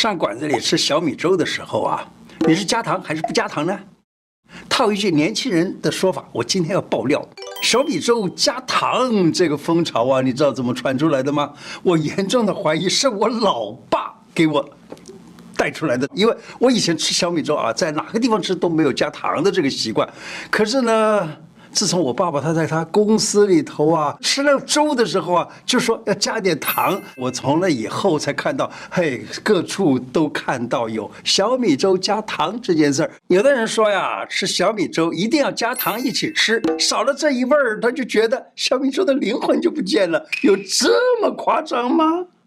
上馆子里吃小米粥的时候啊，你是加糖还是不加糖呢？套一句年轻人的说法，我今天要爆料，小米粥加糖这个风潮啊，你知道怎么传出来的吗？我严重的怀疑是我老爸给我带出来的，因为我以前吃小米粥啊，在哪个地方吃都没有加糖的这个习惯，可是呢，自从我爸爸他在他公司里头啊吃了粥的时候啊，就说要加点糖。我从那以后才看到，嘿，各处都看到有小米粥加糖这件事儿。有的人说呀，吃小米粥一定要加糖一起吃，少了这一味儿，他就觉得小米粥的灵魂就不见了。有这么夸张吗？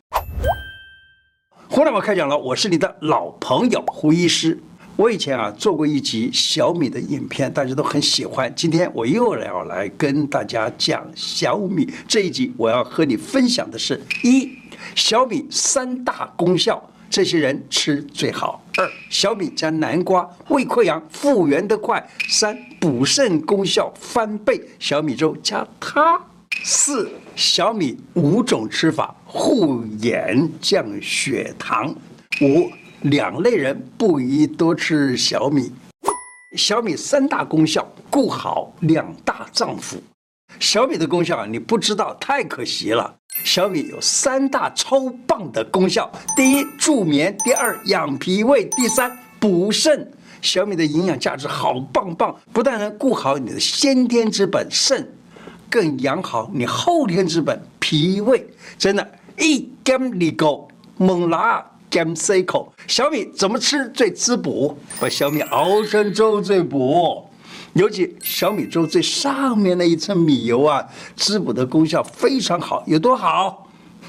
胡大宝开讲了，我是你的老朋友胡医师。我以前啊做过一集小米的影片，大家都很喜欢。今天我又要来跟大家讲小米。这一集我要和你分享的是：一、小米3大功效，这些人吃最好；二、小米加南瓜，胃溃疡复原得快；三、补肾功效翻倍，小米粥加它；四、小米5种吃法，护眼降血糖；五、2类人不宜多吃小米。小米3大功效，顾好2大脏腑。小米的功效你不知道，太可惜了。小米有3大超棒的功效：第一，助眠；第二，养脾胃；第三，补肾。小米的营养价值好棒棒，不但能顾好你的先天之本肾，更养好你后天之本脾胃。真的，一兼二顾，猛拉减4口。小米怎么吃最滋补？把小米熬成粥最补。尤其小米粥最上面那一层米油啊，滋补的功效非常好。有多好？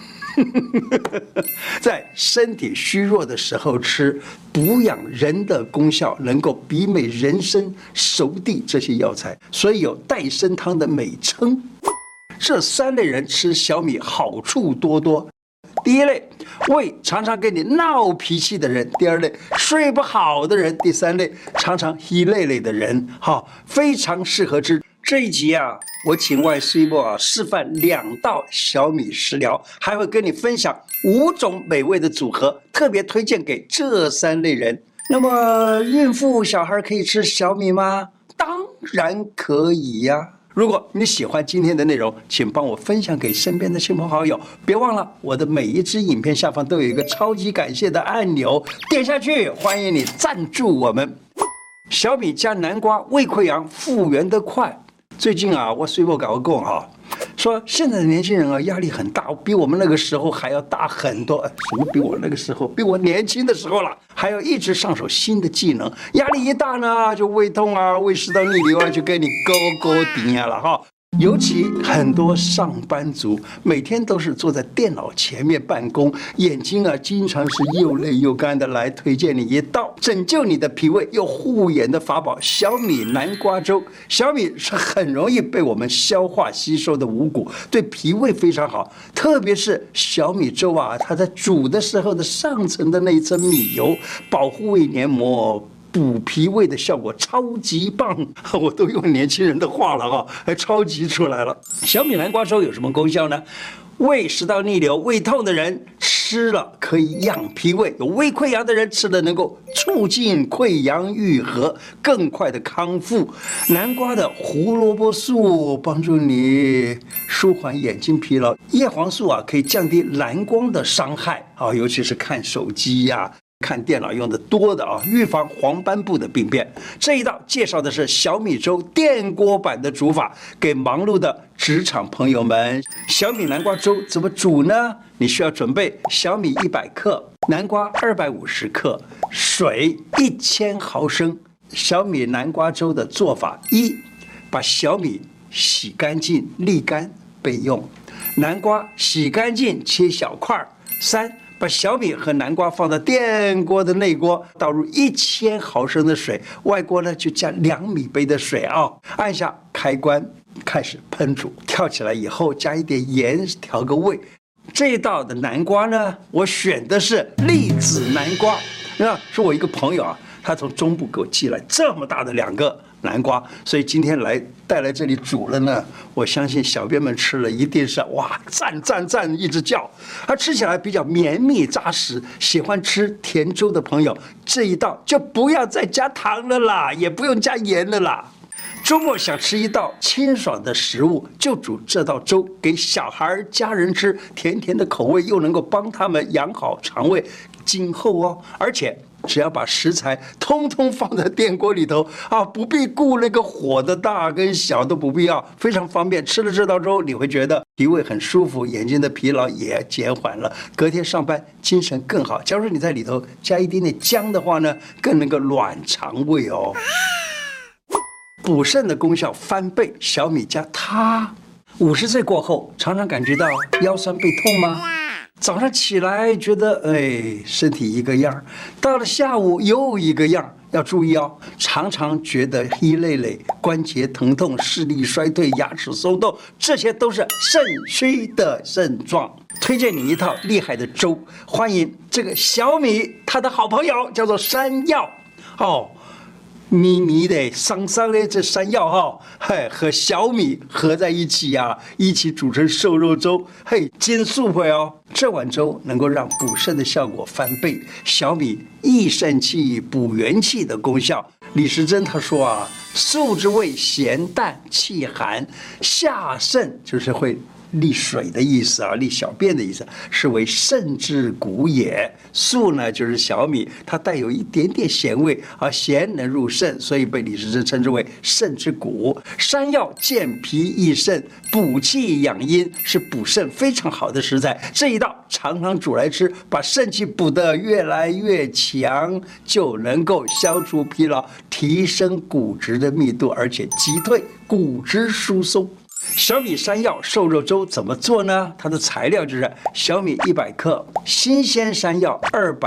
在身体虚弱的时候吃，补养人的功效能够媲美人参、熟地这些药材，所以有代参汤的美称。这3类人吃小米好处多多。第一类，胃常常跟你闹脾气的人；第二类，睡不好的人；第三类，常常一累累的人，非常适合吃。这一集啊，我请外师傅示范2道小米食疗，还会跟你分享5种美味的组合，特别推荐给这3类人。那么，孕妇、小孩可以吃小米吗？当然可以呀。如果你喜欢今天的内容，请帮我分享给身边的亲朋好友。别忘了，我的每一支影片下方都有一个超级感谢的按钮，点下去，欢迎你赞助我们。小米加南瓜，胃溃疡复原得快。最近啊，我随便搞个说现在的年轻人啊，压力很大，比我们那个时候还要大很多。什么比我那个时候？比我年轻的时候了，还要一直上手新的技能。压力一大呢，就胃痛啊，胃食道逆流啊，就跟你勾顶啊了哈。尤其很多上班族每天都是坐在电脑前面办公，眼睛啊经常是又累又干的。来推荐你一道拯救你的脾胃又护眼的法宝——小米南瓜粥。小米是很容易被我们消化吸收的五谷，对脾胃非常好。特别是小米粥啊，它在煮的时候的上层的那一层米油，保护胃黏膜，补脾胃的效果超级棒。我都用年轻人的话了还超级出来了。小米南瓜粥有什么功效呢？胃食道逆流、胃痛的人吃了可以养脾胃，有胃溃疡的人吃了能够促进溃疡愈合，更快的康复。南瓜的胡萝卜素帮助你舒缓眼睛疲劳，叶黄素啊可以降低蓝光的伤害尤其是看手机呀、看电脑用的多的预防黄斑部的病变。这一道介绍的是小米粥电锅版的煮法，给忙碌的职场朋友们。小米南瓜粥怎么煮呢？你需要准备小米100克、南瓜250克、水1000毫升。小米南瓜粥的做法：一、把小米洗干净沥干备用；南瓜洗干净切小块；三、把小米和南瓜放到电锅的内锅，倒入1000毫升的水，外锅呢就加2米杯的水按下开关，开始烹煮。跳起来以后加一点盐调个味。这一道的南瓜呢，我选的是栗子南瓜，是我一个朋友他从中部给我寄来这么大的2个南瓜，所以今天带来这里煮了呢，我相信小编们吃了一定是哇赞赞赞一直叫。它吃起来比较绵密扎实，喜欢吃甜粥的朋友，这一道就不要再加糖了啦，也不用加盐了啦。周末想吃一道清爽的食物，就煮这道粥给小孩家人吃，甜甜的口味又能够帮他们养好肠胃，今后哦，而且只要把食材通通放在电锅里头啊，不必顾那个火的大跟小都不必要，非常方便。吃了这道粥，你会觉得脾胃很舒服，眼睛的疲劳也减缓了，隔天上班精神更好。假如你在里头加一点点姜的话呢，更能够暖肠胃哦。补肾的功效翻倍，小米加它。50岁过后，常常感觉到腰酸背痛吗？早上起来觉得身体一个样，到了下午又一个样，要注意哦。常常觉得疲累累，关节疼痛，视力衰退，牙齿松动，这些都是肾虚的症状。推荐你一套厉害的粥，欢迎这个小米，他的好朋友叫做山药哦。咪咪的、桑桑的这山药和小米合在一起啊，一起煮成瘦肉粥，煎素会哦。这碗粥能够让补肾的效果翻倍。小米益肾气、补元气的功效。李时珍他说啊，素之味咸淡气寒，下肾就是会利水的意思啊，利小便的意思，是为肾之谷也。素呢就是小米，它带有一点点咸味啊，咸能入肾，所以被李时珍称之为肾之谷。山药健脾益肾，补气养阴，是补肾非常好的食材。这一道常常煮来吃，把肾气补得越来越强，就能够消除疲劳，提升骨质的密度，而且击退骨质疏松。小米山药瘦肉粥怎么做呢？它的材料就是小米100克，新鲜山药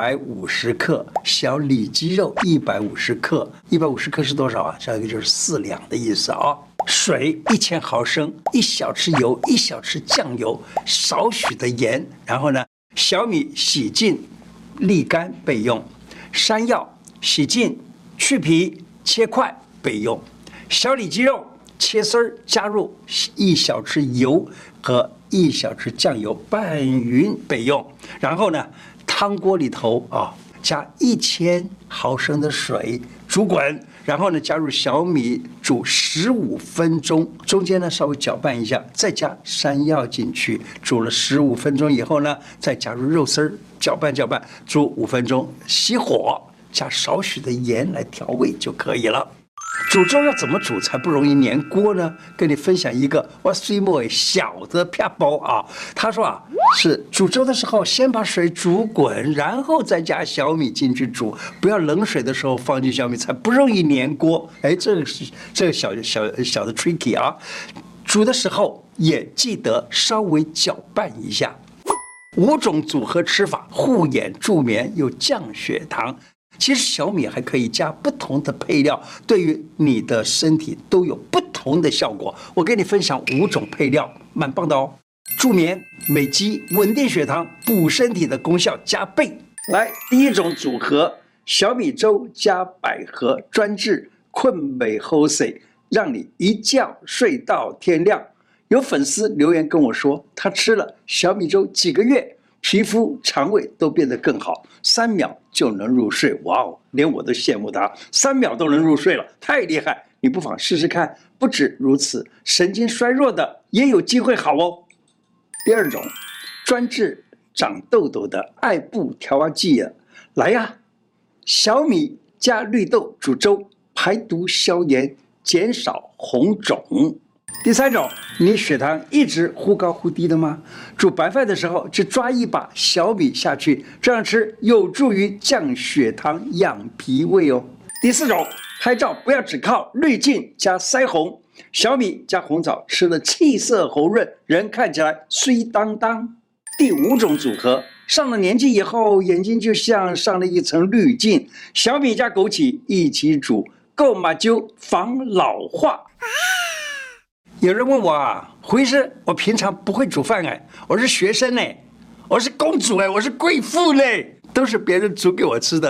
250克，小里脊肉150克。150克是多少啊？这个就是4两的意思啊。水1000毫升，1小匙油，1小匙酱油，少许的盐。然后呢，小米洗净沥干备用，山药洗净去皮切块备用，小里脊肉切丝儿，加入1小匙油和1小匙酱油拌匀备用。然后呢，汤锅里头加1000毫升的水煮滚，然后呢加入小米煮15分钟，中间呢稍微搅拌一下，再加山药进去，煮了15分钟以后呢，再加入肉丝儿，搅拌搅拌，煮5分钟，熄火，加少许的盐来调味就可以了。煮粥要怎么煮才不容易粘锅呢？跟你分享一个我水末小的撇步啊。他说啊，是煮粥的时候先把水煮滚，然后再加小米进去煮，不要冷水的时候放进小米，才不容易粘锅。这个小的 tricky 啊。煮的时候也记得稍微搅拌一下。5种组合吃法，护眼助眠又降血糖。其实小米还可以加不同的配料，对于你的身体都有不同的效果。我给你分享5种配料，蛮棒的哦。助眠、美肌、稳定血糖、补身体的功效加倍。来，第一种组合，小米粥加百合专治困美齁水，让你一觉睡到天亮。有粉丝留言跟我说，他吃了小米粥几个月，皮肤、肠胃都变得更好，3秒就能入睡。哇哦，连我都羡慕他，3秒都能入睡了，太厉害！你不妨试试看。不止如此，神经衰弱的也有机会好哦。第2种，专治长痘痘的艾布调娃剂啊，来呀！小米加绿豆煮粥，排毒消炎，减少红肿。第3种，你血糖一直忽高忽低的吗？煮白饭的时候只抓一把小米下去，这样吃有助于降血糖、养脾胃哦。第4种，拍照不要只靠滤镜加腮红，小米加红枣吃了气色红润，人看起来衰当当。第5种组合，上了年纪以后眼睛就像上了一层滤镜，小米加枸杞一起煮，够马灸防老化。有人问我啊，胡医师，我平常不会煮饭我是学生我是公主我是贵妇都是别人煮给我吃的。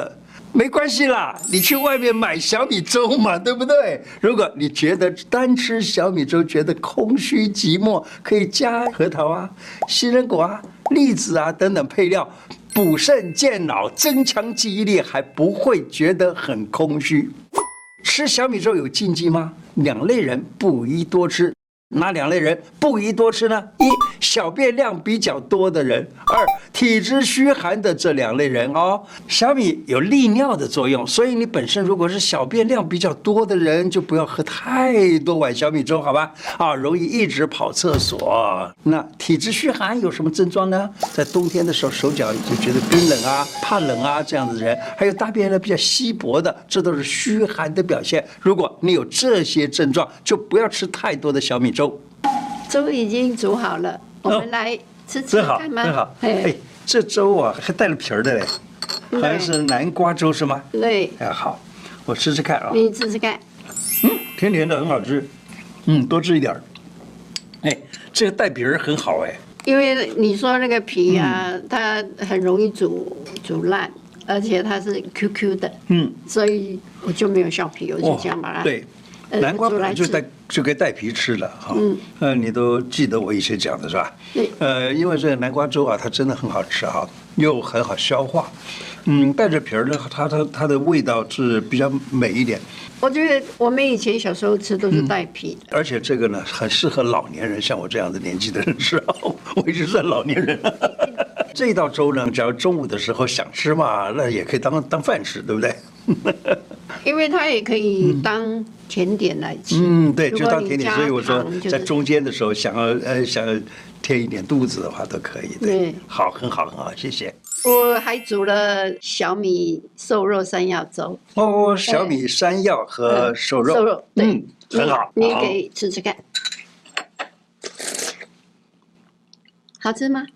没关系啦，你去外面买小米粥嘛，对不对？如果你觉得单吃小米粥觉得空虚寂寞，可以加核桃啊、杏仁果啊、栗子啊等等配料，补肾健脑、增强记忆力，还不会觉得很空虚。吃小米粥有禁忌吗？2类人不宜多吃。哪2类人不宜多吃呢？一、小便量比较多的人；二、体质虚寒的这2类人哦。小米有利尿的作用，所以你本身如果是小便量比较多的人，就不要喝太多碗小米粥，好吧？容易一直跑厕所。那体质虚寒有什么症状呢？在冬天的时候，手脚就觉得冰冷啊、怕冷啊这样子的人，还有大便呢比较稀薄的，这都是虚寒的表现。如果你有这些症状，就不要吃太多的小米粥。 粥已经煮好了，我们来吃吃看吗？ 真好，哎，这粥啊还带了皮儿的嘞，好像是南瓜粥是吗？ 对。 哎，好，我吃吃看啊。 你吃吃看。 甜甜的，很好吃。多吃一点。哎，这个带皮儿很好哎。 因为你说那个皮啊，它很容易煮烂，而且它是 QQ 的，所以我就没有削皮，我就这样把它。 对。南瓜本来就该带皮吃了哈，你都记得我以前讲的是吧？ 对， 因为这个南瓜粥啊，它真的很好吃哈，又很好消化，带着皮儿呢，它的味道是比较美一点。 我觉得我们以前小时候吃都是带皮的， 而且这个呢，很适合老年人，像我这样的年纪的人吃，我已经算老年人了。这道粥呢，只要中午的时候想吃嘛，那也可以当饭吃，对不对？ 因为它也可以当甜点来吃。 对，就当甜点。所以我说，在中间的时候想要填一点肚子的话，都可以。对，好，很好，很好，谢谢。 我还煮了小米瘦肉山药粥。 哦，小米山药和瘦肉。 瘦肉，对， 很好。 你可以吃吃看。好吃吗？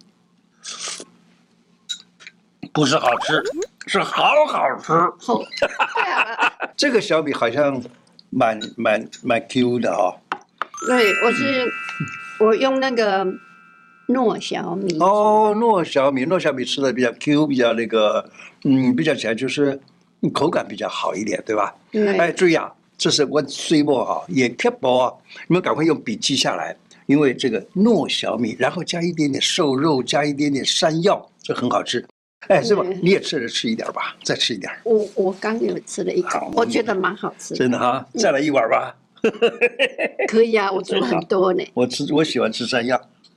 不是好吃，是好吃。这个小米好像蛮 Q 的哦。 对，我用那个糯小米。 哦，糯小米吃的比较 Q， 比较那个，比较起来就是口感比较好一点，对吧？哎，注意啊，这是我水墨哈，也贴薄啊，你们赶快用笔记下来，因为这个糯小米，然后加一点点瘦肉，加一点点山药，这很好吃。哎，是吧？你也吃一点吧，再吃一点。 我刚有吃了一口，我觉得蛮好吃。 真的哈，再来一碗吧。 可以啊，我煮很多呢。 我喜欢吃山药。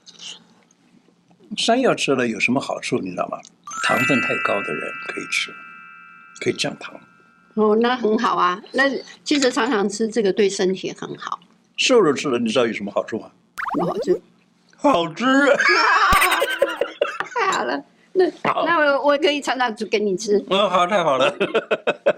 山药吃了有什么好处？你知道吗？糖分太高的人可以吃，可以降糖。 哦，那很好啊。那其实常常吃这个对身体很好。 瘦肉吃了，你知道有什么好处吗？ 好吃。 好吃。 太好了。那我可以常常煮给你吃。 好，太好了。